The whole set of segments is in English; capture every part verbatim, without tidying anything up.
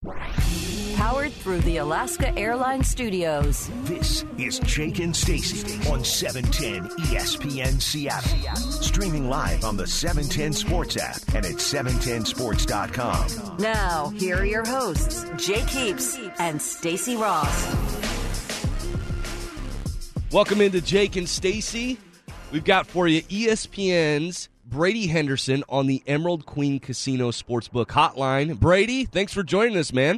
Powered through the Alaska Airlines Studios. This is Jake and Stacy on seven ten E S P N Seattle. Streaming live on the seven ten Sports app and at seven ten sports dot com. Now, here are your hosts, Jake Heaps and Stacy Ross. Welcome into Jake and Stacy. We've got for you E S P N's Brady Henderson on the Emerald Queen Casino Sportsbook Hotline. Brady, thanks for joining us, man.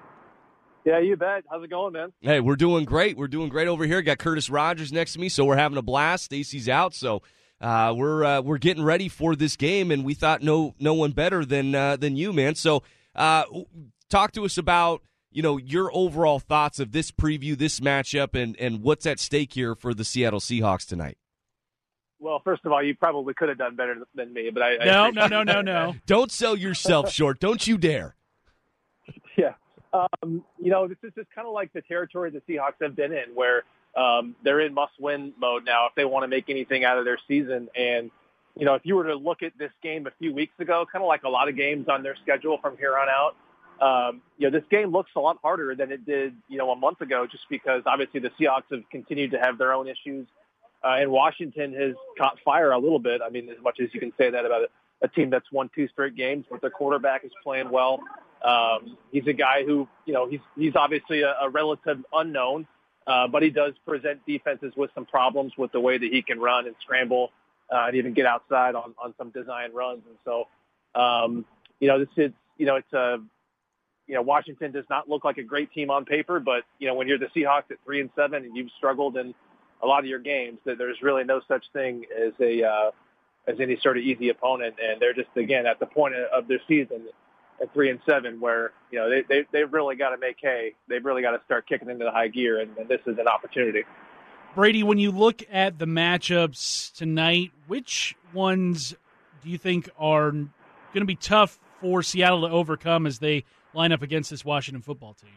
Yeah, you bet. How's it going, man? Hey, we're doing great. We're doing great over here. Got Curtis Rogers next to me, so we're having a blast. Stacy's out, so uh, we're uh, we're getting ready for this game, and we thought no no one better than uh, than you, man. So, uh, talk to us about you know your overall thoughts of this preview, this matchup, and and what's at stake here for the Seattle Seahawks tonight. Well, first of all, you probably could have done better than me, but I, I no, no, no, no, no. Don't sell yourself short. Don't you dare. Yeah. Um, you know, this is just kind of like the territory the Seahawks have been in, where um, they're in must-win mode now if they want to make anything out of their season. And, you know, if you were to look at this game a few weeks ago, kind of like a lot of games on their schedule from here on out, um, you know, this game looks a lot harder than it did, you know, a month ago, just because obviously the Seahawks have continued to have their own issues. Uh, and Washington has caught fire a little bit. I mean, as much as you can say that about a, a team that's won two straight games, but their quarterback is playing well. Um, he's a guy who, you know, he's he's obviously a, a relative unknown, uh, but he does present defenses with some problems with the way that he can run and scramble uh, and even get outside on, on some design runs. And so, um, you know, this is, you know, it's a, you know, Washington does not look like a great team on paper, but, you know, when you're the Seahawks at three and seven and you've struggled in a lot of your games, that there's really no such thing as a uh, as any sort of easy opponent, and they're just again at the point of their season at three and seven, where you know they they they've really got to make hay. They've really got to start kicking into the high gear, and, and this is an opportunity. Brady, when you look at the matchups tonight, which ones do you think are going to be tough for Seattle to overcome as they line up against this Washington football team?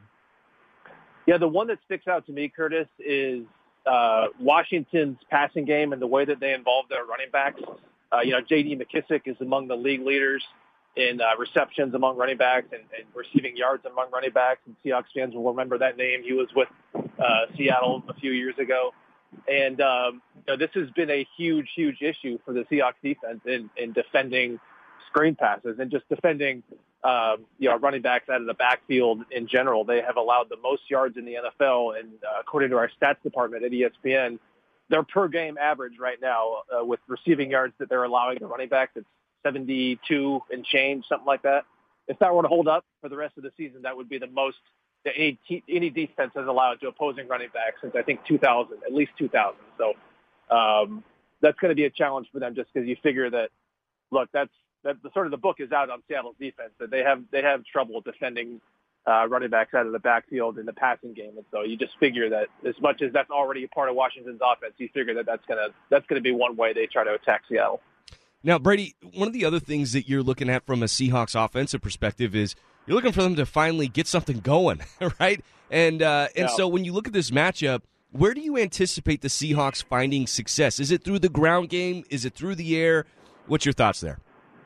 Yeah, the one that sticks out to me, Curtis, is Uh, Washington's passing game and the way that they involve their running backs. Uh, you know, J D McKissick is among the league leaders in uh, receptions among running backs and, and receiving yards among running backs. And Seahawks fans will remember that name. He was with uh, Seattle a few years ago. And um, you know, this has been a huge, huge issue for the Seahawks defense in, in defending screen passes and just defending Um, you know, running backs out of the backfield in general. They have allowed the most yards in the N F L, and uh, according to our stats department at E S P N, their per-game average right now uh, with receiving yards that they're allowing to running backs, it's seventy-two and change, something like that. If that were to hold up for the rest of the season, that would be the most that any, te- any defense has allowed to opposing running backs since, I think, two thousand, at least two thousand. So um, that's going to be a challenge for them just because you figure that, look, that's, that the sort of the book is out on Seattle's defense, that they have they have trouble defending uh, running backs out of the backfield in the passing game, and so you just figure that as much as that's already a part of Washington's offense, you figure that that's gonna that's gonna be one way they try to attack Seattle. Now, Brady, one of the other things that you're looking at from a Seahawks offensive perspective is you're looking for them to finally get something going, right? And uh, and yeah. so when you look at this matchup, where do you anticipate the Seahawks finding success? Is it through the ground game? Is it through the air? What's your thoughts there?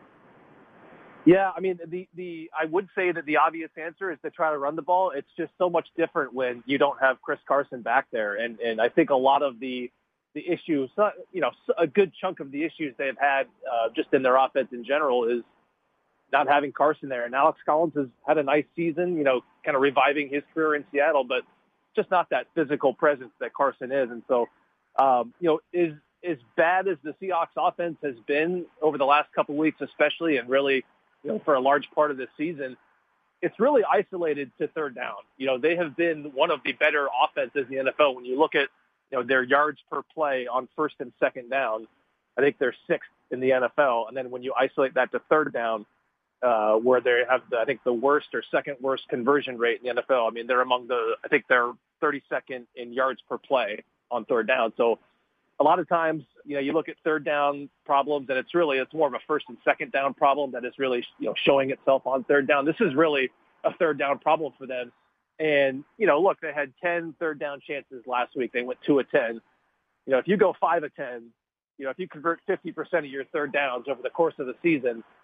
Yeah, I mean, the, the I would say that the obvious answer is to try to run the ball. It's just so much different when you don't have Chris Carson back there. And, and I think a lot of the the issues, you know, a good chunk of the issues they've had uh, just in their offense in general is not having Carson there. And Alex Collins has had a nice season, you know, kind of reviving his career in Seattle, but just not that physical presence that Carson is. And so, um, you know, is as bad as the Seahawks offense has been over the last couple of weeks, especially, and really, you know, for a large part of this season, it's really isolated to third down. You know, they have been one of the better offenses in the N F L. When you look at, you know, their yards per play on first and second down, I think they're sixth in the N F L. And then when you isolate that to third down, uh, where they have, the, I think, the worst or second worst conversion rate in the N F L. I mean, they're among the, I think they're thirty-second in yards per play on third down. So a lot of times, you know, you look at third down problems, and it's really, it's more of a first and second down problem that is really, you know, showing itself on third down. This is really a third down problem for them. And, you know, look, they had ten third down chances last week. They went two of ten. You know, if you go five of ten, you know, if you convert fifty percent of your third downs over the course of the season,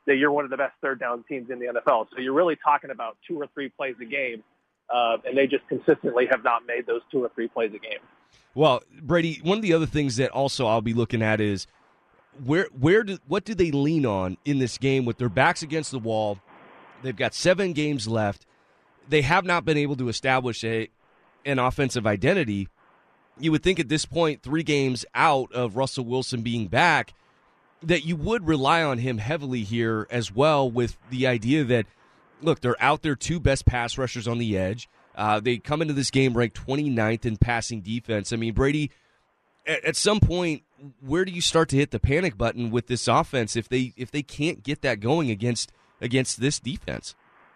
that you're one of the best third down teams in the N F L. So you're really talking about two or three plays a game, uh, and they just consistently have not made those two or three plays a game. Well, Brady, one of the other things that also I'll be looking at is where where do what do they lean on in this game with their backs against the wall? They've got seven games left. They have not been able to establish a an offensive identity. You would think at this point, three games out of Russell Wilson being back, that you would rely on him heavily here as well, with the idea that, look, they're out their two best pass rushers on the edge. Uh, they come into this game ranked twenty-ninth in passing defense. I mean, Brady, at, at some point, where do you start to hit the panic button with this offense if they if they can't get that going against against this defense?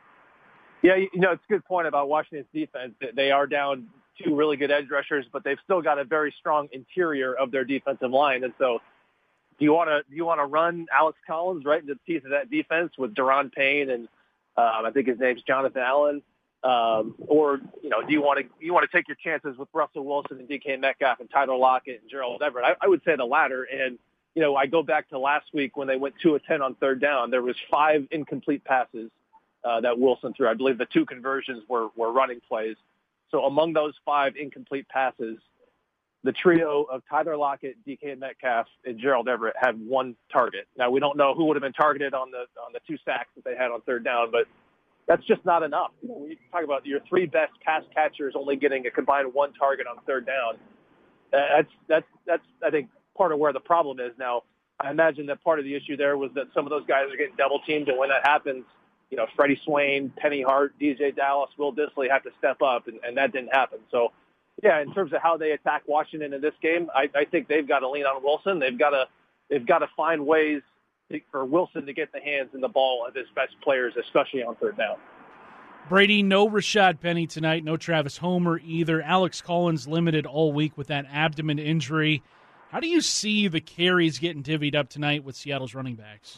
Yeah, you know, it's a good point about Washington's defense. They are down two really good edge rushers, but they've still got a very strong interior of their defensive line. And so do you want to do you want to run Alex Collins right into the teeth of that defense with Daron Payne and um, I think his name's Jonathan Allen? Um, or, you know, do you want to you want to take your chances with Russell Wilson and D K Metcalf and Tyler Lockett and Gerald Everett? I, I would say the latter. And, you know, I go back to last week when they went two of ten on third down. There was five incomplete passes uh, that Wilson threw. I believe the two conversions were, were running plays. So among those five incomplete passes, the trio of Tyler Lockett, D K Metcalf, and Gerald Everett had one target. Now, we don't know who would have been targeted on the on the two sacks that they had on third down, but that's just not enough. You know, when you talk about your three best pass catchers only getting a combined one target on third down, that's that's that's I think part of where the problem is. Now, I imagine that part of the issue there was that some of those guys are getting double teamed, and when that happens, you know, Freddie Swain, Penny Hart, D J Dallas, Will Dissly have to step up, and, and that didn't happen. So, yeah, in terms of how they attack Washington in this game, I, I think they've got to lean on Wilson. They've got to they've got to find ways to, for Wilson to get the hands and the ball of his best players, especially on third down. Brady, no Rashad Penny tonight, no Travis Homer either. Alex Collins limited all week with that abdomen injury. How do you see the carries getting divvied up tonight with Seattle's running backs?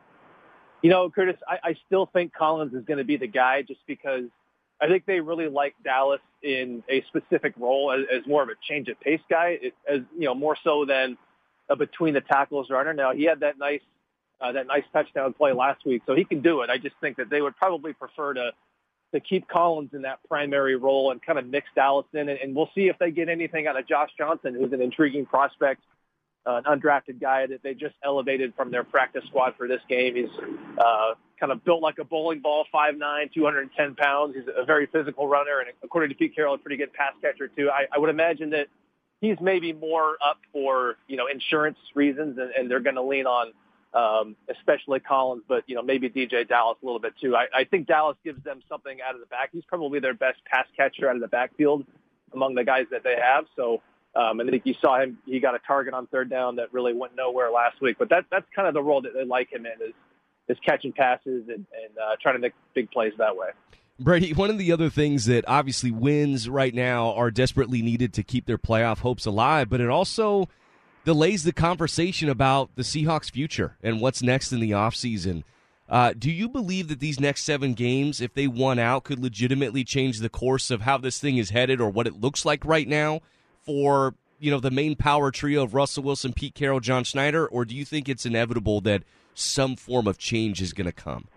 You know, Curtis, I, I still think Collins is going to be the guy just because I think they really like Dallas in a specific role as, as more of a change of pace guy, it, as you know, more so than a between the tackles runner. Now he had that nice uh, that nice touchdown play last week, so he can do it. I just think that they would probably prefer to to keep Collins in that primary role and kind of mix Dallas in, and, and we'll see if they get anything out of Josh Johnson, who's an intriguing prospect. Uh, an undrafted guy that they just elevated from their practice squad for this game. He's uh, kind of built like a bowling ball, five nine, two hundred ten pounds. He's a very physical runner, and according to Pete Carroll, a pretty good pass catcher, too. I, I would imagine that he's maybe more up for, you know, insurance reasons, and, and they're going to lean on um, especially Collins, but, you know, maybe D J Dallas a little bit, too. I, I think Dallas gives them something out of the back. He's probably their best pass catcher out of the backfield among the guys that they have, so Um, and I think you saw him, he got a target on third down that really went nowhere last week. But that, that's kind of the role that they like him in, is, is catching passes and, and uh, trying to make big plays that way. Brady, one of the other things that obviously wins right now are desperately needed to keep their playoff hopes alive, but it also delays the conversation about the Seahawks' future and what's next in the offseason. Uh, do you believe that these next seven games, if they won out, could legitimately change the course of how this thing is headed or what it looks like right now for, you know, the main power trio of Russell Wilson, Pete Carroll, John Schneider, or do you think it's inevitable that some form of change is going to come?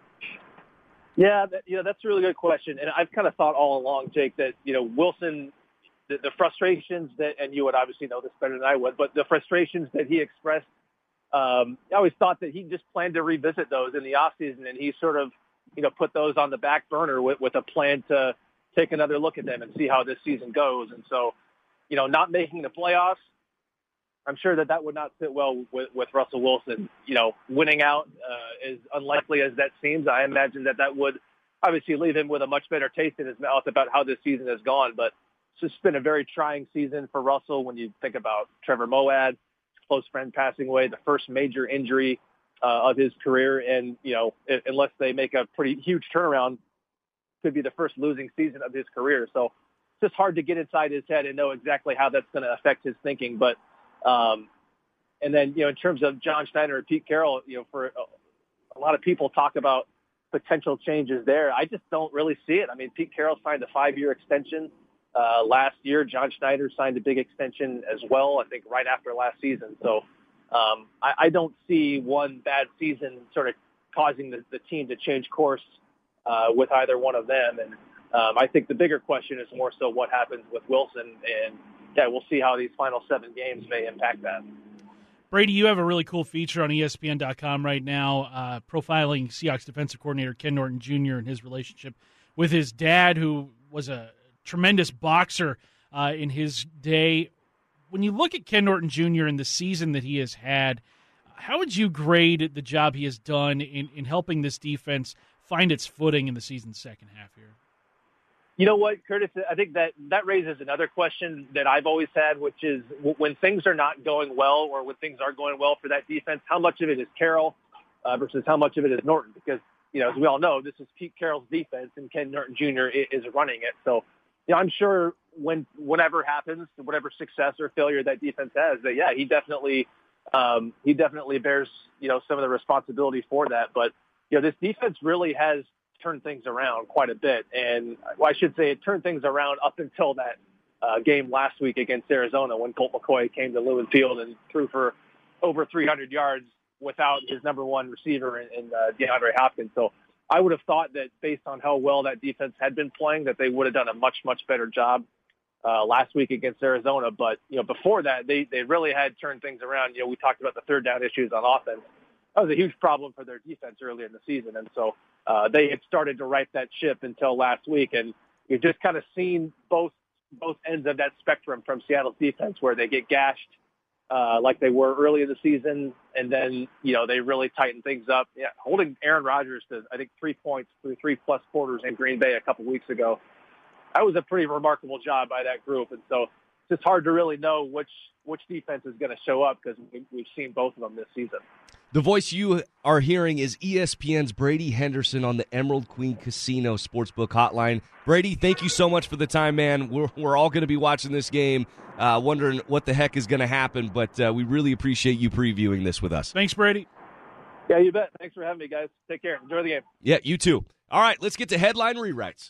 Yeah, that, you know, that's a really good question. And I've kind of thought all along, Jake, that, you know, Wilson, the, the frustrations that, and you would obviously know this better than I would, but the frustrations that he expressed, um, I always thought that he just planned to revisit those in the offseason, and he sort of, you know, put those on the back burner with, with a plan to take another look at them and see how this season goes. And so, you know, not making the playoffs, I'm sure that that would not sit well with, with Russell Wilson. You know, winning out, uh, as unlikely as that seems, I imagine that that would obviously leave him with a much better taste in his mouth about how this season has gone. But it's just been a very trying season for Russell when you think about Trevor Moawad, his close friend passing away, the first major injury uh, of his career. And, you know, it, unless they make a pretty huge turnaround, could be the first losing season of his career. So it's just hard to get inside his head and know exactly how that's going to affect his thinking. But, um, and then, you know, in terms of John Schneider and Pete Carroll, you know, for a, a lot of people talk about potential changes there. I just don't really see it. I mean, Pete Carroll signed a five-year extension uh, last year. John Schneider signed a big extension as well, I think right after last season. So um, I, I don't see one bad season sort of causing the, the team to change course uh, with either one of them. And um, I think the bigger question is more so what happens with Wilson. And, yeah, we'll see how these final seven games may impact that. Brady, you have a really cool feature on E S P N dot com right now uh, profiling Seahawks defensive coordinator Ken Norton Junior and his relationship with his dad, who was a tremendous boxer uh, in his day. When you look at Ken Norton Junior and the season that he has had, how would you grade the job he has done in, in helping this defense find its footing in the season's second half here? You know what, Curtis, I think that that raises another question that I've always had, which is when things are not going well or when things are going well for that defense, how much of it is Carroll uh, versus how much of it is Norton? Because, you know, as we all know, this is Pete Carroll's defense and Ken Norton Junior is running it. So, you know, I'm sure when whatever happens, whatever success or failure that defense has, that, yeah, he definitely um, he definitely bears, you know, some of the responsibility for that. But, you know, this defense really has turned things around quite a bit. And well, I should say it turned things around up until that uh, game last week against Arizona when Colt McCoy came to Lumen Field and threw for over three hundred yards without his number one receiver in, in uh, DeAndre Hopkins. So I would have thought that based on how well that defense had been playing, that they would have done a much, much better job uh, last week against Arizona. But, you know, before that, they, they really had turned things around. You know, we talked about the third down issues on offense. That was a huge problem for their defense earlier in the season. And so uh, they had started to right that ship until last week. And you've just kind of seen both both ends of that spectrum from Seattle's defense, where they get gashed uh, like they were early in the season. And then, you know, they really tighten things up. Yeah, holding Aaron Rodgers to, I think, three points through three-plus quarters in Green Bay a couple weeks ago. That was a pretty remarkable job by that group. And so it's just hard to really know which which defense is going to show up because we've seen both of them this season. The voice you are hearing is E S P N's Brady Henderson on the Emerald Queen Casino Sportsbook Hotline. Brady, thank you so much for the time, man. We're, we're all going to be watching this game, uh, wondering what the heck is going to happen, but uh, we really appreciate you previewing this with us. Thanks, Brady. Yeah, you bet. Thanks for having me, guys. Take care. Enjoy the game. Yeah, you too. All right, let's get to headline rewrites.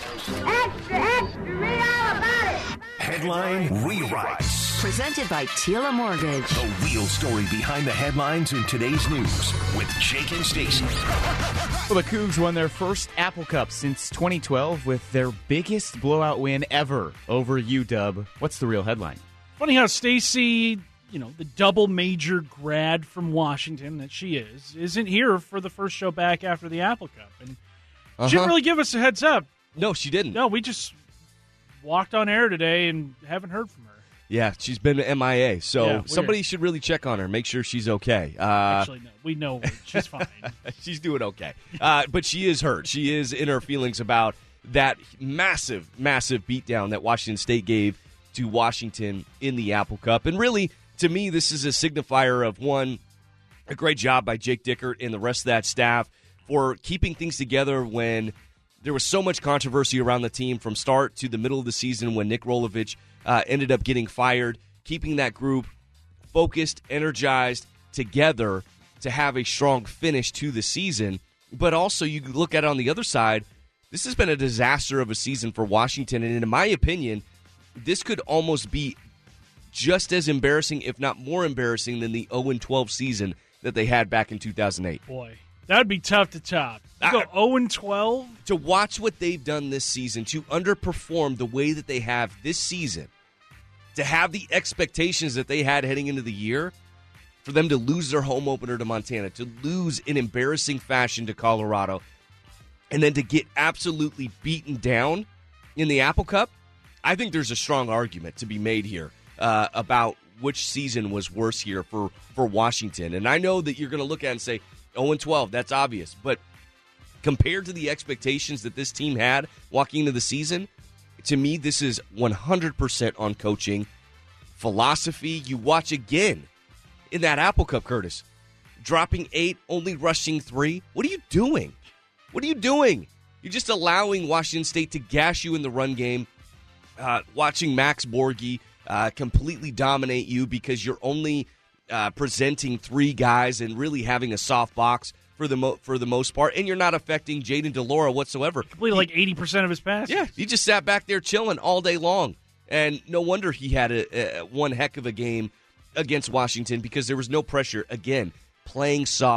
Extra, extra, read all about it. Headline rewrites. Presented by Tila Mortgage. The real story behind the headlines in today's news with Jake and Stacy. Well, the Cougs won their first Apple Cup since twenty twelve with their biggest blowout win ever over U W. What's the real headline? Funny how Stacy, you know, the double major grad from Washington that she is, isn't here for the first show back after the Apple Cup. And Uh-huh. she didn't really give us a heads up. No, she didn't. No, we just walked on air today and haven't heard from her. Yeah, she's been M I A, so Yeah, somebody weird. should really check on her, make sure she's okay. Uh, Actually, no, we know her. She's fine. she's doing okay. Uh, but she is hurt. She is in her feelings about that massive, massive beatdown that Washington State gave to Washington in the Apple Cup. And really, to me, this is a signifier of, one, a great job by Jake Dickert and the rest of that staff for keeping things together when there was so much controversy around the team from start to the middle of the season when Nick Rolovich uh, ended up getting fired, keeping that group focused, energized, together to have a strong finish to the season. But also, you look at it on the other side, this has been a disaster of a season for Washington, and in my opinion, this could almost be just as embarrassing, if not more embarrassing, than the oh and twelve season that they had back in two thousand eight. Boy, that would be tough to top. You go oh and twelve? To watch what they've done this season, to underperform the way that they have this season, to have the expectations that they had heading into the year, for them to lose their home opener to Montana, to lose in embarrassing fashion to Colorado, and then to get absolutely beaten down in the Apple Cup, I think there's a strong argument to be made here uh, about which season was worse here for, for Washington. And I know that you're going to look at it and say, oh and twelve, that's obvious. But compared to the expectations that this team had walking into the season, to me, this is one hundred percent on coaching, philosophy. You watch again in that Apple Cup, Curtis, dropping eight, only rushing three. What are you doing? What are you doing? You're just allowing Washington State to gash you in the run game, uh, watching Max Borghi uh, completely dominate you because you're only uh, presenting three guys and really having a soft box for the mo- for the most part, and you're not affecting Jaden DeLaura whatsoever. Completed like eighty percent of his passes. Yeah, he just sat back there chilling all day long, and no wonder he had a, a one heck of a game against Washington because there was no pressure. Again, playing soft,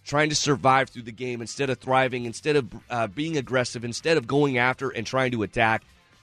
trying to survive through the game instead of thriving, instead of uh, being aggressive, instead of going after and trying to attack.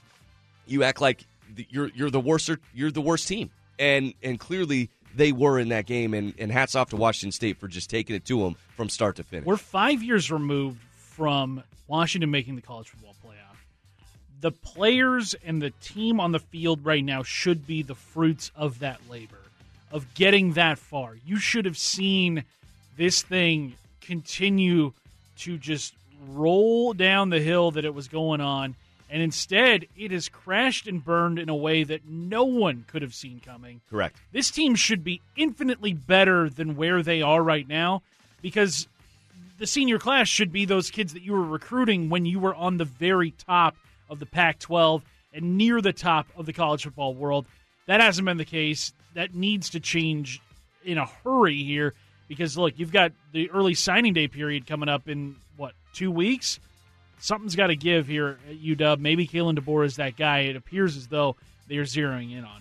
You act like you're you're the worst you're the worst team, and and clearly they were in that game. And, and hats off to Washington State for just taking it to them from start to finish. We're five years removed from Washington making the college football playoff. The players and the team on the field right now should be the fruits of that labor, of getting that far. You should have seen this thing continue to just roll down the hill that it was going on, and instead it has crashed and burned in a way that no one could have seen coming. Correct. This team should be infinitely better than where they are right now, because the senior class should be those kids that you were recruiting when you were on the very top of the Pac twelve and near the top of the college football world. That hasn't been the case. That needs to change in a hurry here, because, look, you've got the early signing day period coming up in, what, two weeks? Something's got to give here at U W. Maybe Kalen DeBoer is that guy. It appears as though they're zeroing in on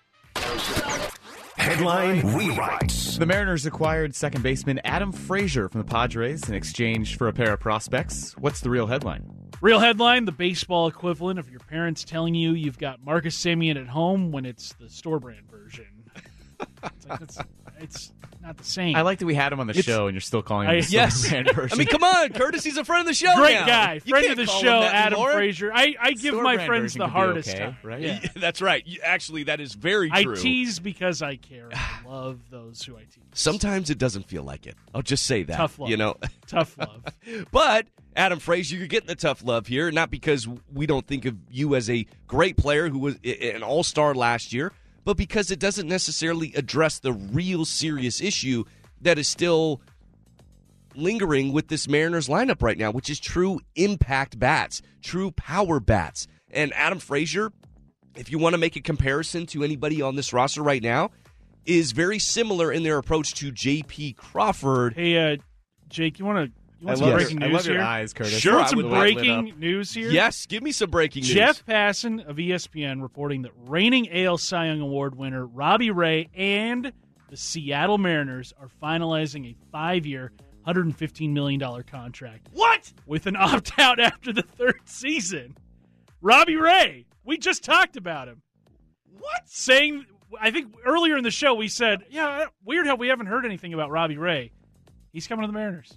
him. Headline rewrites. The Mariners acquired second baseman Adam Frazier from the Padres in exchange for a pair of prospects. What's the real headline? Real headline, the baseball equivalent of your parents telling you you've got Marcus Semien at home when it's the store brand version. It's, like, it's, it's not the same. I like that we had him on the It's- show and you're still calling him I- the Yes. brand version. I mean, come on, Curtis. He's a friend of the show. Great now. guy. You Friend can't of the call him show, that Adam anymore. Frazier. I, I give Store my brand friends version the could be hardest okay, time. right? Yeah. Yeah, that's right. You- Actually, that is very I true. tease because I care. I love those who I tease. Sometimes it doesn't feel like it. I'll just say that. Tough love. You know. Tough love. But Adam Frazier, you're getting the tough love here, not because we don't think of you as a great player who was an all-star last year, but because it doesn't necessarily address the real serious issue that is still lingering with this Mariners lineup right now, which is true impact bats, true power bats. And Adam Frazier, if you want to make a comparison to anybody on this roster right now, is very similar in their approach to J P Crawford. Hey, uh, Jake, you want to you I want some love, breaking your, I news love your here? eyes, Curtis. Sure, You want I some would light lit breaking up. news here? Yes, give me some breaking news. Jeff Passan of E S P N reporting that reigning A L Cy Young Award winner Robbie Ray and the Seattle Mariners are finalizing a five-year, one hundred fifteen million dollars contract. What? With an opt-out after the third season. Robbie Ray, we just talked about him. What? Saying, I think earlier in the show we said, yeah, weird how we haven't heard anything about Robbie Ray. He's coming to the Mariners.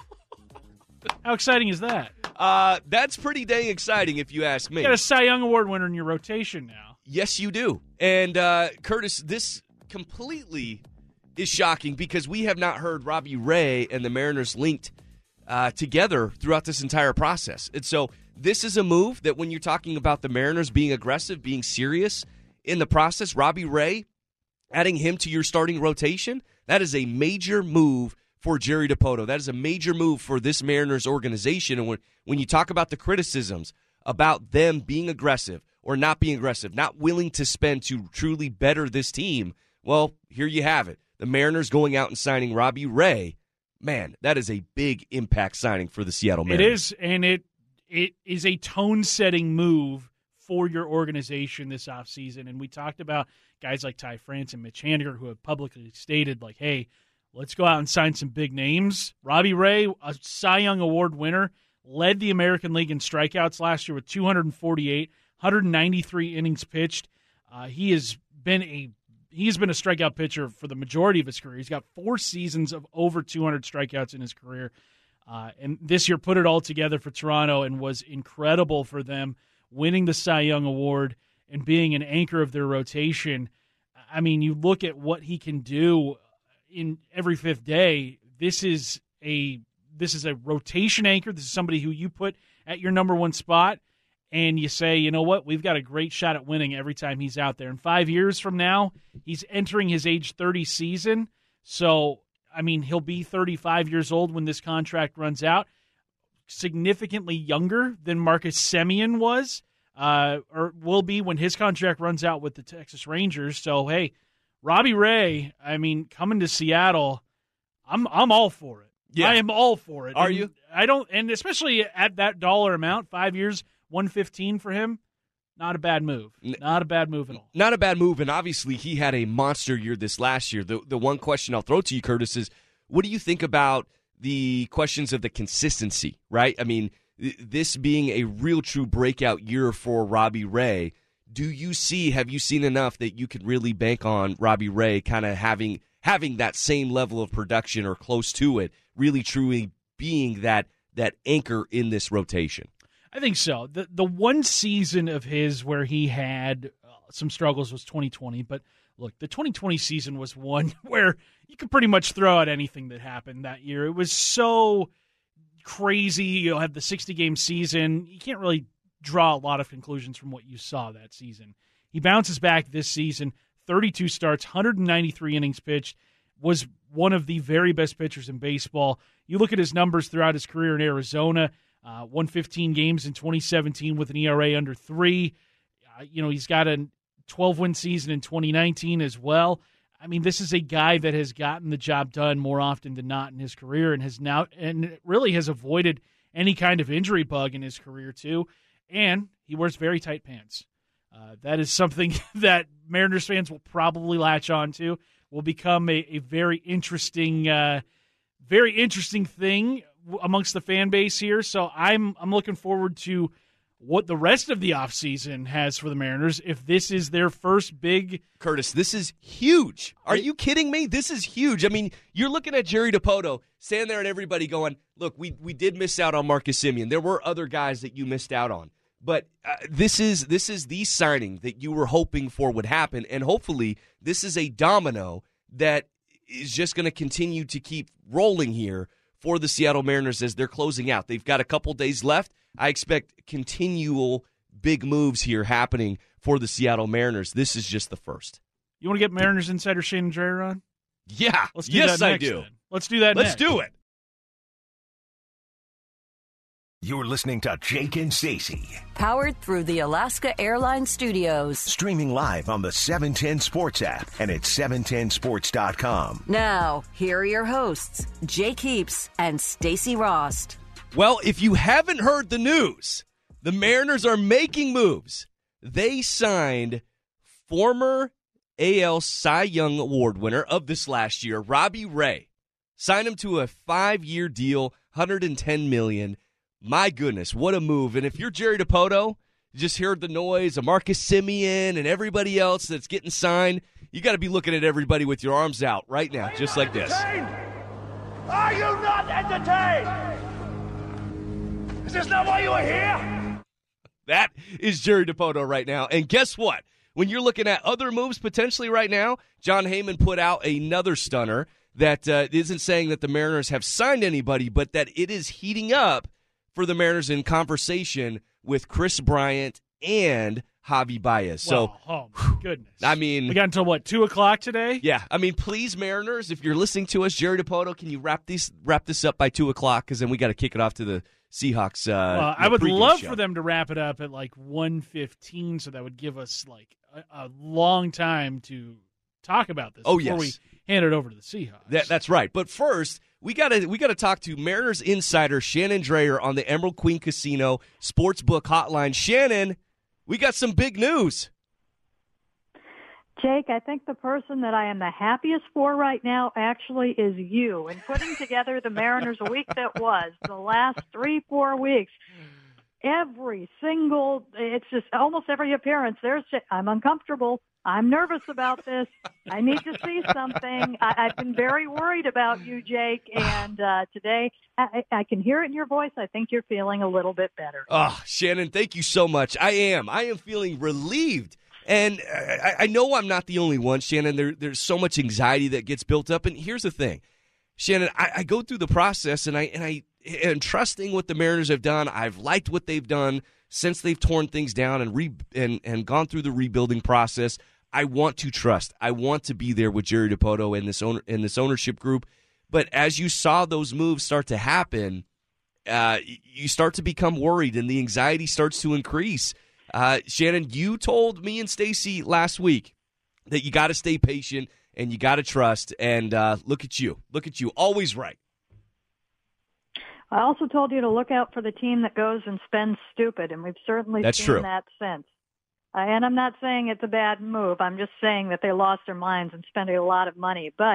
How exciting is that? Uh, that's pretty dang exciting if you ask me. You got a Cy Young Award winner in your rotation now. Yes, you do. And, uh, Curtis, this completely is shocking because we have not heard Robbie Ray and the Mariners linked uh, together throughout this entire process. And so this is a move that when you're talking about the Mariners being aggressive, being serious in the process, Robbie Ray, adding him to your starting rotation, that is a major move for Jerry DiPoto. That is a major move for this Mariners organization. And when, when you talk about the criticisms about them being aggressive or not being aggressive, not willing to spend to truly better this team, well, here you have it. The Mariners going out and signing Robbie Ray. Man, that is a big impact signing for the Seattle Mariners. It is, and it it is a tone-setting move for your organization this offseason. And we talked about guys like Ty France and Mitch Haniger who have publicly stated, like, hey, let's go out and sign some big names. Robbie Ray, a Cy Young Award winner, led the American League in strikeouts last year with two hundred forty-eight, one hundred ninety-three innings pitched. Uh, he has been a he's been a strikeout pitcher for the majority of his career. He's got four seasons of over two hundred strikeouts in his career. Uh, and this year put it all together for Toronto and was incredible for them, winning the Cy Young Award and being an anchor of their rotation. I mean, you look at what he can do in every fifth day. This is a this is a rotation anchor. This is somebody who you put at your number one spot, and you say, you know what, we've got a great shot at winning every time he's out there. And five years from now, he's entering his age thirty season. So, I mean, he'll be thirty-five years old when this contract runs out, significantly younger than Marcus Semien was, uh, or will be when his contract runs out with the Texas Rangers. So, hey, Robbie Ray, I mean, coming to Seattle, I'm I'm all for it. Yeah. I am all for it. Are And you? I don't, and especially at that dollar amount, five years, one fifteen for him. Not a bad move. Not a bad move at all. Not a bad move, and obviously he had a monster year this last year. The the one question I'll throw to you, Curtis, is what do you think about the questions of the consistency, right? I mean, th- this being a real true breakout year for Robbie Ray, do you see, have you seen enough that you could really bank on Robbie Ray kind of having having that same level of production or close to it, really truly being that that anchor in this rotation? I think so. The the one season of his where he had uh, some struggles was twenty twenty, but look, the twenty twenty season was one where you could pretty much throw out anything that happened that year. It was so crazy. You'll have the sixty-game season. You can't really draw a lot of conclusions from what you saw that season. He bounces back this season, thirty-two starts, one hundred ninety-three innings pitched, was one of the very best pitchers in baseball. You look at his numbers throughout his career in Arizona, uh, won fifteen games in twenty seventeen with an E R A under three. Uh, you know, he's got a twelve-win season in twenty nineteen as well. I mean, this is a guy that has gotten the job done more often than not in his career and has now and really has avoided any kind of injury bug in his career too. And he wears very tight pants. Uh, that is something that Mariners fans will probably latch on to. Will become a, a very interesting, uh, very interesting thing amongst the fan base here. So I'm I'm looking forward to what the rest of the offseason has for the Mariners if this is their first big... Curtis, this is huge. Are you kidding me? This is huge. I mean, you're looking at Jerry DiPoto standing there and everybody going, look, we, we did miss out on Marcus Semien. There were other guys that you missed out on. But uh, this is this is the signing that you were hoping for would happen, and hopefully this is a domino that is just going to continue to keep rolling here for the Seattle Mariners as they're closing out. They've got a couple days left. I expect continual big moves here happening for the Seattle Mariners. This is just the first. You want to get Mariners insider Shannon Drayer on? Yeah, Let's do yes, that I next, do. Then. Let's do that Let's next. do it. You're listening to Jake and Stacey. Powered through the Alaska Airlines Studios. Streaming live on the seven ten Sports app and at seven ten sports dot com. Now, here are your hosts, Jake Heaps and Stacey Rost. Well, if you haven't heard the news, the Mariners are making moves. They signed former A L Cy Young Award winner of this last year, Robbie Ray. Signed him to a five-year deal, one hundred ten million dollars. My goodness, what a move. And if you're Jerry DiPoto, you just heard the noise of Marcus Semien and everybody else that's getting signed, you got to be looking at everybody with your arms out right now, just like this. Are you not entertained? Is this not why you are here? That is Jerry DiPoto right now. And guess what? When you're looking at other moves potentially right now, John Heyman put out another stunner that uh, isn't saying that the Mariners have signed anybody, but that it is heating up for the Mariners in conversation with Chris Bryant and Javi Baez. So, well, oh my goodness. I mean, we got until what, two o'clock today? Yeah. I mean, please, Mariners, if you're listening to us, Jerry DiPoto, can you wrap this wrap this up by two o'clock? Because then we got to kick it off to the Seahawks. Uh, well, I would love show. for them to wrap it up at like one fifteen, so that would give us like a, a long time to talk about this oh, before yes. we hand it over to the Seahawks. That, that's right. But first, we gotta we gotta talk to Mariners insider Shannon Drayer on the Emerald Queen Casino Sportsbook Hotline. Shannon, we got some big news. Jake, I think the person that I am the happiest for right now actually is you. And putting together the Mariners week that was, the last three, four weeks, every single, it's just almost every appearance, there's, I'm uncomfortable. I'm nervous about this. I need to see something. I, I've been very worried about you, Jake, and uh, today I, I can hear it in your voice. I think you're feeling a little bit better. Oh, Shannon, thank you so much. I am. I am feeling relieved. And I, I know I'm not the only one, Shannon. There, there's so much anxiety that gets built up. And here's the thing, Shannon, I, I go through the process, and I and I am trusting what the Mariners have done. I've liked what they've done since they've torn things down and re, and, and gone through the rebuilding process. I want to trust. I want to be there with Jerry DiPoto and this owner in this ownership group. But as you saw those moves start to happen, uh, you start to become worried, and the anxiety starts to increase. Uh, Shannon, you told me and Stacey last week that you got to stay patient and you got to trust. And uh, look at you. Look at you. Always right. I also told you to look out for the team that goes and spends stupid, and we've certainly That's seen true. that since. Uh, and I'm not saying it's a bad move. I'm just saying that they lost their minds and spent a lot of money. But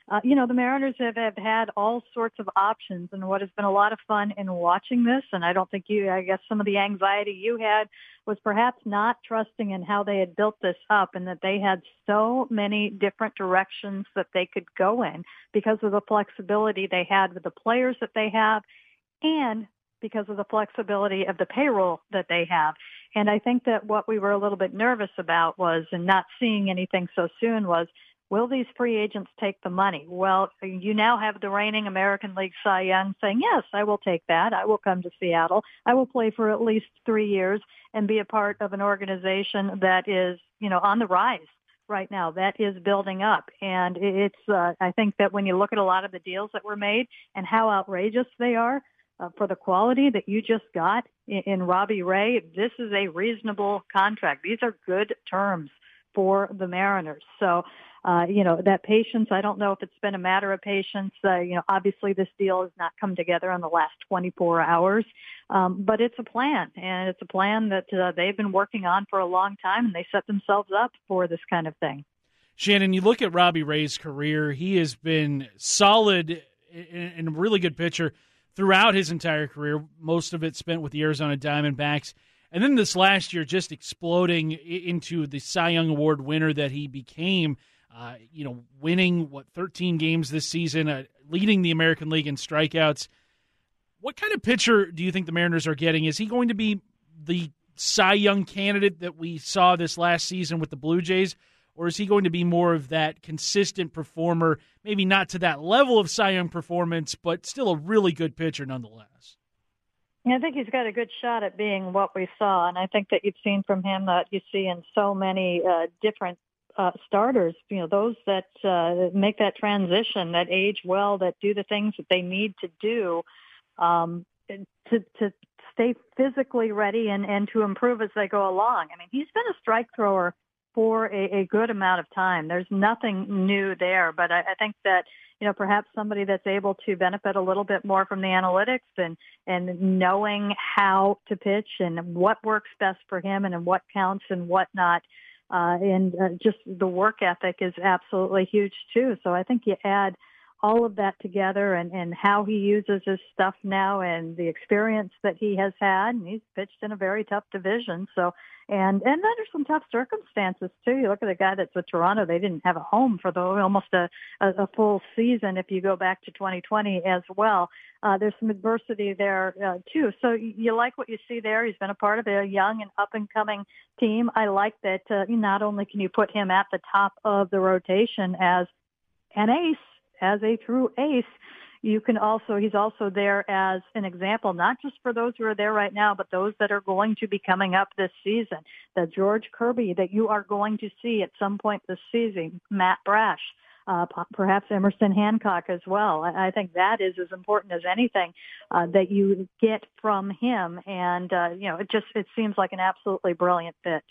uh, you know, the Mariners have, have had all sorts of options, and what has been a lot of fun in watching this, and I don't think you, I guess some of the anxiety you had was perhaps not trusting in how they had built this up and that they had so many different directions that they could go in because of the flexibility they had with the players that they have and because of the flexibility of the payroll that they have. And I think that what we were a little bit nervous about was, and not seeing anything so soon was, will these free agents take the money? Well, you now have the reigning American League Cy Young saying, yes, I will take that. I will come to Seattle. I will play for at least three years and be a part of an organization that is, you know, on the rise right now, that is building up. And it's, uh, I think that when you look at a lot of the deals that were made and how outrageous they are, Uh, for the quality that you just got in, in Robbie Ray, this is a reasonable contract. These are good terms for the Mariners. So, uh, you know, that patience, I don't know if it's been a matter of patience. Uh, you know, obviously this deal has not come together in the last twenty-four hours, um, but it's a plan, and it's a plan that uh, they've been working on for a long time, and they set themselves up for this kind of thing. Shannon, you look at Robbie Ray's career, he has been solid and a really good pitcher throughout his entire career, most of it spent with the Arizona Diamondbacks. And then this last year, just exploding into the Cy Young Award winner that he became, uh, you know, winning, what, thirteen games this season, uh, leading the American League in strikeouts. What kind of pitcher do you think the Mariners are getting? Is he going to be the Cy Young candidate that we saw this last season with the Blue Jays? Or is he going to be more of that consistent performer, maybe not to that level of Cy Young performance, but still a really good pitcher nonetheless? Yeah, I think he's got a good shot at being what we saw, and I think that you've seen from him that you see in so many uh, different uh, starters, you know, those that uh, make that transition, that age well, that do the things that they need to do um, to, to stay physically ready and, and to improve as they go along. I mean, he's been a strike thrower for a, a good amount of time. There's nothing new there, but I, I think that, you know, perhaps somebody that's able to benefit a little bit more from the analytics and, and knowing how to pitch and what works best for him and, and what counts and what not. Uh, and uh, just the work ethic is absolutely huge too. So I think you add all of that together and, and how he uses his stuff now and the experience that he has had. And he's pitched in a very tough division. So, and, and under some tough circumstances too. You look at a guy that's with Toronto, they didn't have a home for the, almost a, a, a full season. If you go back to twenty twenty as well, uh, there's some adversity there uh, too. So you like what you see there. He's been a part of a young and up and coming team. I like that. Uh, not only can you put him at the top of the rotation as an ace, as a true ace, you can also, he's also there as an example, not just for those who are there right now, but those that are going to be coming up this season. The George Kirby that you are going to see at some point this season, Matt Brash, uh, perhaps Emerson Hancock as well. I, I think that is as important as anything uh, that you get from him. And, uh, you know, it just, it seems like an absolutely brilliant fit.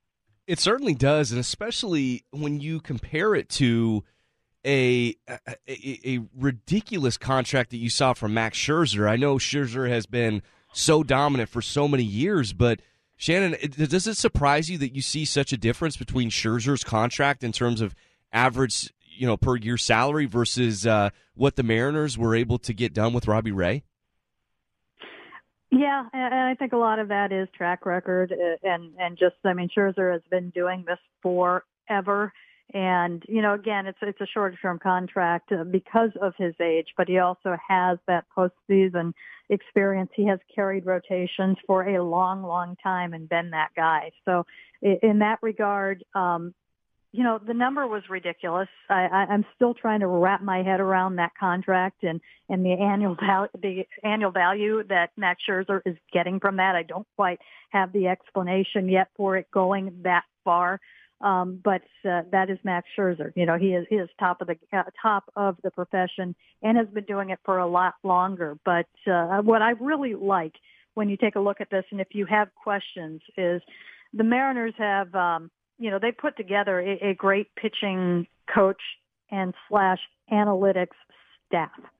It certainly does, and especially when you compare it to A, a a ridiculous contract that you saw from Max Scherzer. I know Scherzer has been so dominant for so many years, but Shannon, does it surprise you that you see such a difference between Scherzer's contract in terms of average, you know, per year salary versus uh, what the Mariners were able to get done with Robbie Ray? Yeah, and I think a lot of that is track record, and and just, I mean, Scherzer has been doing this forever. And, you know, again, it's it's a short-term contract uh, because of his age, but he also has that postseason experience. He has carried rotations for a long, long time and been that guy. So in, in that regard, um, you know, the number was ridiculous. I, I, I'm still trying to wrap my head around that contract and, and the annual val- the annual value that Max Scherzer is getting from that. I don't quite have the explanation yet for it going that far. Um, but uh, that is Max Scherzer. You know, he is he is top of the uh, top of the profession and has been doing it for a lot longer. But uh, what I really like when you take a look at this, and if you have questions, is the Mariners have, um, you know, they put together a, a great pitching coach and slash analytics staff.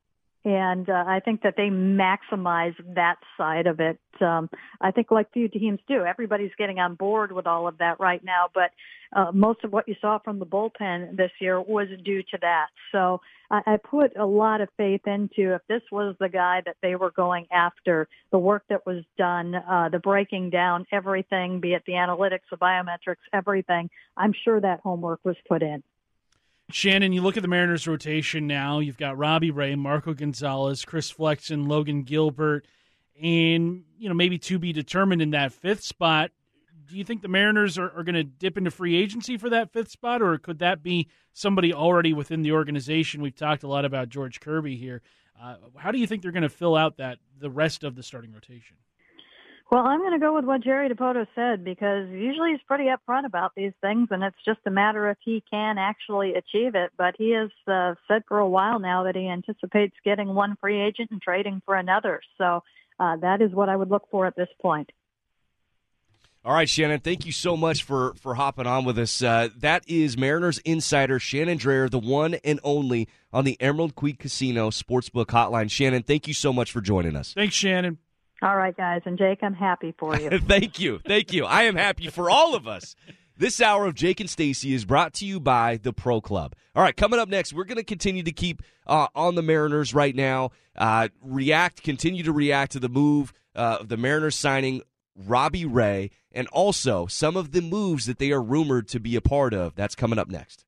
And uh, I think that they maximize that side of it. Um, I think like few teams do. Everybody's getting on board with all of that right now. But uh, most of what you saw from the bullpen this year was due to that. So I, I put a lot of faith into if this was the guy that they were going after, the work that was done, uh, the breaking down, everything, be it the analytics, the biometrics, everything, I'm sure that homework was put in. Shannon, you look at the Mariners' rotation now. You've got Robbie Ray, Marco Gonzalez, Chris Flexen, Logan Gilbert, and you know maybe to be determined in that fifth spot. Do you think the Mariners are, are going to dip into free agency for that fifth spot, or could that be somebody already within the organization? We've talked a lot about George Kirby here. Uh, how do you think they're going to fill out that the rest of the starting rotation? Well, I'm going to go with what Jerry Dipoto said, because usually he's pretty upfront about these things, and it's just a matter if he can actually achieve it. But he has uh, said for a while now that he anticipates getting one free agent and trading for another. So uh, that is what I would look for at this point. All right, Shannon, thank you so much for, for hopping on with us. Uh, that is Mariners insider Shannon Drayer, the one and only on the Emerald Queen Casino Sportsbook Hotline. Shannon, thank you so much for joining us. Thanks, Shannon. All right, guys. And, Jake, I'm happy for you. Thank you. Thank you. I am happy for all of us. This hour of Jake and Stacey is brought to you by the Pro Club. All right, coming up next, we're going to continue to keep uh, on the Mariners right now, uh, react, continue to react to the move uh, of the Mariners signing Robbie Ray, and also some of the moves that they are rumored to be a part of. That's coming up next.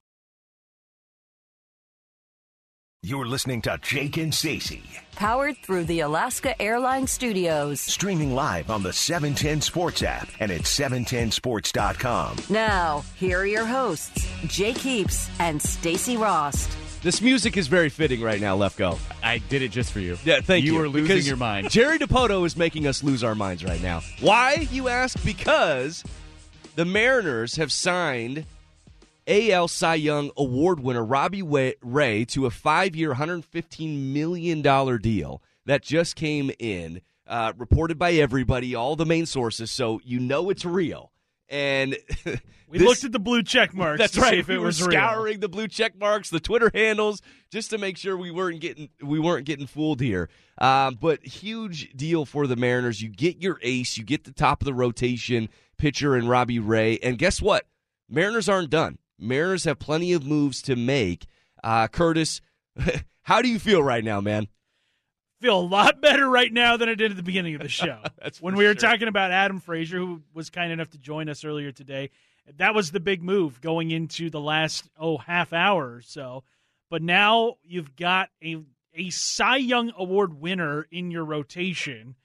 You're listening to Jake and Stacey. Powered through the Alaska Airlines Studios. Streaming live on the seven ten Sports app and at seven ten sports dot com. Now, here are your hosts, Jake Heaps and Stacey Rost. This music is very fitting right now, Lefko. I did it just for you. Yeah, thank you. You were losing because your mind. Jerry Dipoto is making us lose our minds right now. Why, you ask? Because the Mariners have signed A L Cy Young Award winner Robbie Ray to a five-year, one hundred fifteen million dollars deal that just came in, uh, reported by everybody, all the main sources, so you know it's real. And we this, looked at the blue check marks. That's to right. See if we it were was scouring real. the blue check marks, the Twitter handles, just to make sure we weren't getting we weren't getting fooled here. Um, but huge deal for the Mariners. You get your ace, you get the top of the rotation pitcher in Robbie Ray, and guess what? Mariners aren't done. Mariners have plenty of moves to make. Uh, Curtis, how do you feel right now, man? Feel a lot better right now than I did at the beginning of the show. That's when for we were sure. talking about Adam Frazier, who was kind enough to join us earlier today. That was the big move going into the last, oh, half hour or so. But now you've got a, a Cy Young Award winner in your rotation,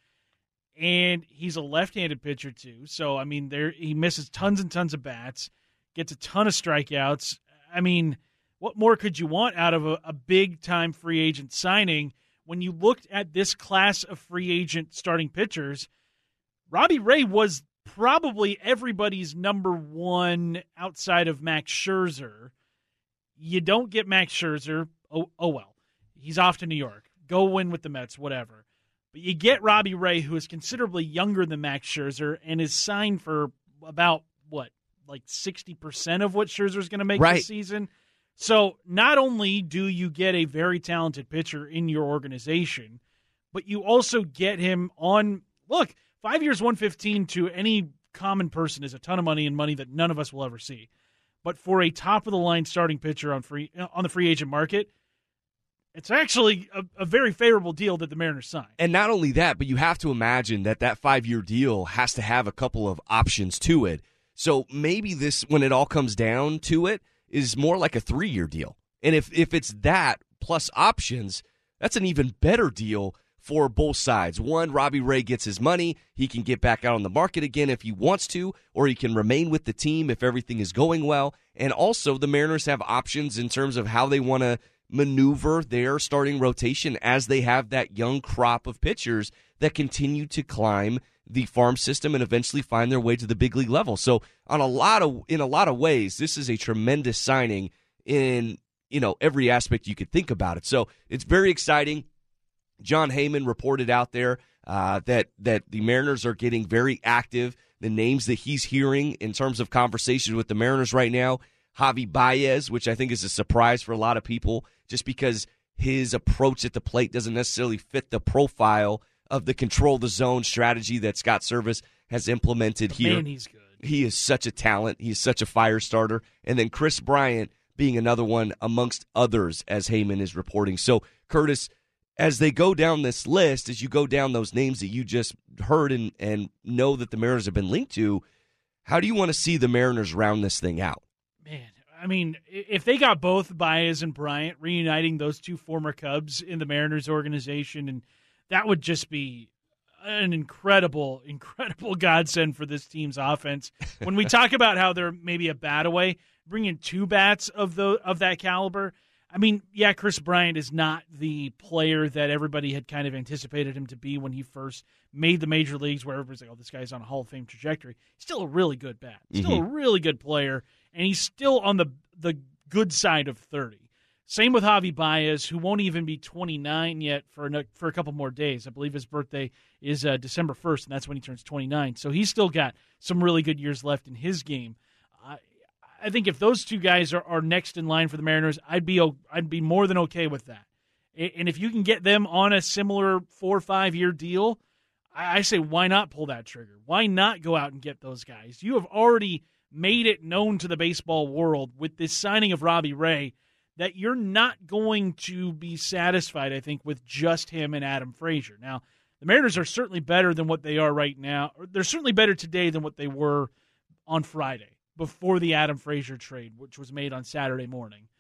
and he's a left-handed pitcher too. So, I mean, there he misses tons and tons of bats, gets a ton of strikeouts. I mean, what more could you want out of a, a big-time free agent signing? When you looked at this class of free agent starting pitchers, Robbie Ray was probably everybody's number one outside of Max Scherzer. You don't get Max Scherzer. Oh, oh well. He's off to New York. Go win with the Mets, whatever. But you get Robbie Ray, who is considerably younger than Max Scherzer and is signed for about, what, like sixty percent of what Scherzer's going to make right. this season? So not only do you get a very talented pitcher in your organization, but you also get him on, look, five years, one fifteen to any common person is a ton of money and money that none of us will ever see. But for a top-of-the-line starting pitcher on free on the free agent market, it's actually a, a very favorable deal that the Mariners signed. And not only that, but you have to imagine that that five-year deal has to have a couple of options to it. So maybe this, when it all comes down to it, is more like a three-year deal. And if, if it's that plus options, that's an even better deal for both sides. One, Robbie Ray gets his money. He can get back out on the market again if he wants to, or he can remain with the team if everything is going well. And also, the Mariners have options in terms of how they want to maneuver their starting rotation as they have that young crop of pitchers that continue to climb the farm system and eventually find their way to the big league level. So on a lot of in a lot of ways, this is a tremendous signing in, you know, every aspect you could think about it. So it's very exciting. John Heyman reported out there uh, that that the Mariners are getting very active. The names that he's hearing in terms of conversations with the Mariners right now, Javi Baez, which I think is a surprise for a lot of people, just because his approach at the plate doesn't necessarily fit the profile of the control the zone strategy that Scott Service has implemented but here. Man, he's good. He is such a talent. He's such a fire starter. And then Chris Bryant being another one amongst others, as Heyman is reporting. So, Curtis, as they go down this list, as you go down those names that you just heard and, and know that the Mariners have been linked to, how do you want to see the Mariners round this thing out? Man, I mean, if they got both Baez and Bryant reuniting those two former Cubs in the Mariners organization, and that would just be an incredible, incredible godsend for this team's offense. When we talk about how they're maybe a bat away, bringing two bats of the of that caliber, I mean, yeah, Chris Bryant is not the player that everybody had kind of anticipated him to be when he first made the major leagues, where everybody's like, oh, this guy's on a Hall of Fame trajectory. He's still a really good bat. Still mm-hmm. a really good player, and he's still on the the good side of thirty. Same with Javi Baez, who won't even be twenty-nine yet for a, for a couple more days. I believe his birthday is uh, December first, and that's when he turns twenty-nine. So he's still got some really good years left in his game. Uh, I think if those two guys are, are next in line for the Mariners, I'd be I'd be more than okay with that. And if you can get them on a similar four or five year deal, I say why not pull that trigger? Why not go out and get those guys? You have already made it known to the baseball world with this signing of Robbie Ray that you're not going to be satisfied, I think, with just him and Adam Frazier. Now, the Mariners are certainly better than what they are right now. They're certainly better today than what they were on Friday, before the Adam Frazier trade, which was made on Saturday morning.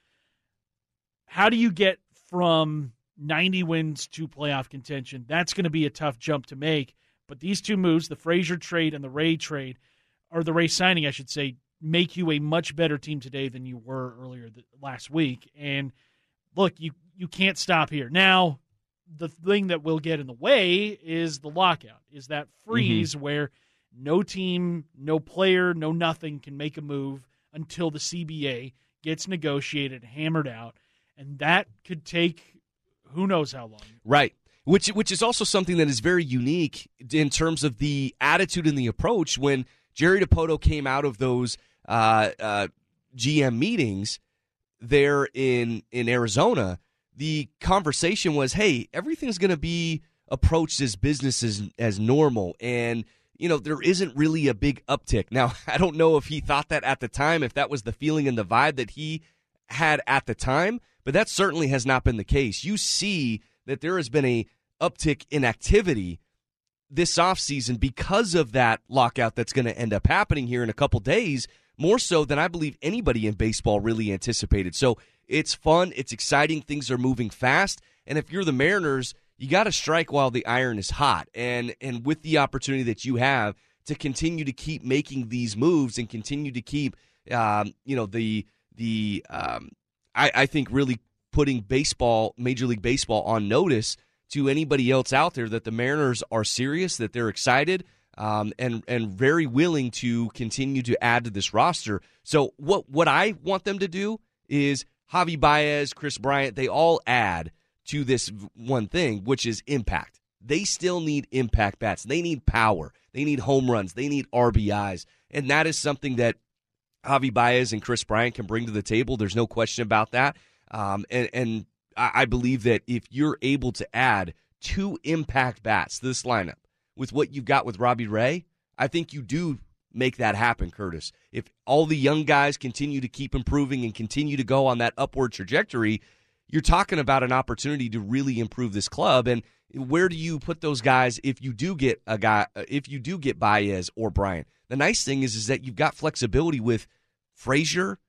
How do you get from ninety wins to playoff contention? That's going to be a tough jump to make. But these two moves, the Frazier trade and the Ray trade, or the Ray signing, I should say, make you a much better team today than you were earlier th- last week. And look, you, you can't stop here. Now, the thing that will get in the way is the lockout, is that freeze mm-hmm. where no team, no player, no nothing can make a move until the C B A gets negotiated, hammered out. And that could take who knows how long. Right. Which which is also something that is very unique in terms of the attitude and the approach. When Jerry Dipoto came out of those uh, uh, G M meetings there in in Arizona, the conversation was, hey, everything's going to be approached as business as, as normal. And, you know, there isn't really a big uptick. Now, I don't know if he thought that at the time, if that was the feeling and the vibe that he had at the time, but that certainly has not been the case. You see that there has been a uptick in activity this offseason because of that lockout that's going to end up happening here in a couple days, more so than I believe anybody in baseball really anticipated. So it's fun, it's exciting, things are moving fast, and if you're the Mariners, you got to strike while the iron is hot. And and with the opportunity that you have to continue to keep making these moves and continue to keep, um, you know, the the um, I, I think really putting baseball, Major League Baseball, on notice to anybody else out there that the Mariners are serious, that they're excited, um, and and very willing to continue to add to this roster. So what what I want them to do is Javi Baez, Chris Bryant, they all add to this one thing, which is impact. They still need impact bats. They need power. They need home runs. They need R B Is. And that is something that Javi Baez and Chris Bryant can bring to the table. There's no question about that. Um, and, and I believe that if you're able to add two impact bats to this lineup with what you've got with Robbie Ray, I think you do make that happen, Curtis. If all the young guys continue to keep improving and continue to go on that upward trajectory, you're talking about an opportunity to really improve this club. And where do you put those guys if you do get a guy, if you do get Baez or Bryant? The nice thing is, is that you've got flexibility with Frazier,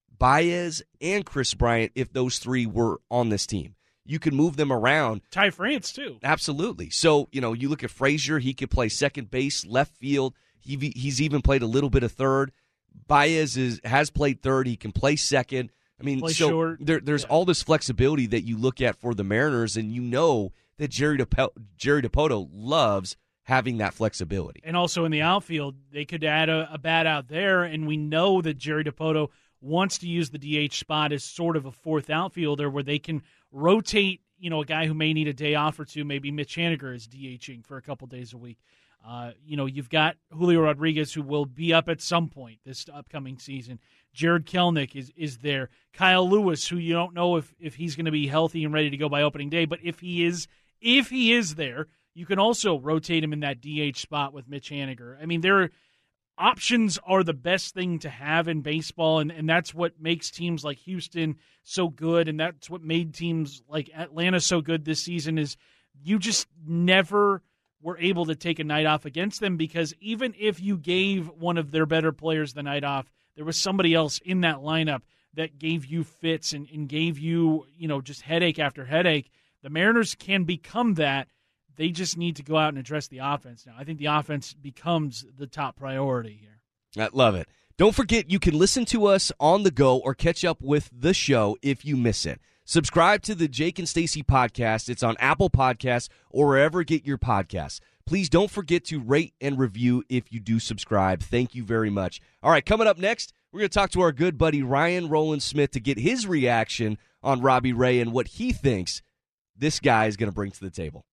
Baez, and Chris Bryant if those three were on this team. You can move them around. Ty France, too. Absolutely. So, you know, you look at Frazier, he could play second base, left field. He, he's even played a little bit of third. Baez is, has played third. He can play second. I mean, play so short. There, there's yeah. all this flexibility that you look at for the Mariners, and you know that Jerry Dipoto, Jerry Dipoto loves having that flexibility. And also in the outfield, they could add a, a bat out there, and we know that Jerry Dipoto wants to use the D H spot as sort of a fourth outfielder where they can rotate, you know, a guy who may need a day off or two. Maybe Mitch Haniger is DHing for a couple days a week. Uh, you know, you've got Julio Rodriguez, who will be up at some point this upcoming season. Jared Kelnick is, is there. Kyle Lewis, who you don't know if, if he's going to be healthy and ready to go by opening day, but if he is, if he is there, you can also rotate him in that D H spot with Mitch Haniger. I mean, there options are the best thing to have in baseball, and, and that's what makes teams like Houston so good, and that's what made teams like Atlanta so good this season is you just never – were able to take a night off against them, because even if you gave one of their better players the night off, there was somebody else in that lineup that gave you fits and, and gave you, you know, just headache after headache. The Mariners can become that. They just need to go out and address the offense now. I think the offense becomes the top priority here. I love it. Don't forget, you can listen to us on the go or catch up with the show if you miss it. Subscribe to the Jake and Stacey podcast. It's on Apple Podcasts or wherever you get your podcasts. Please don't forget to rate and review if you do subscribe. Thank you very much. All right, coming up next, we're going to talk to our good buddy Ryan Rowland-Smith to get his reaction on Robbie Ray and what he thinks this guy is going to bring to the table.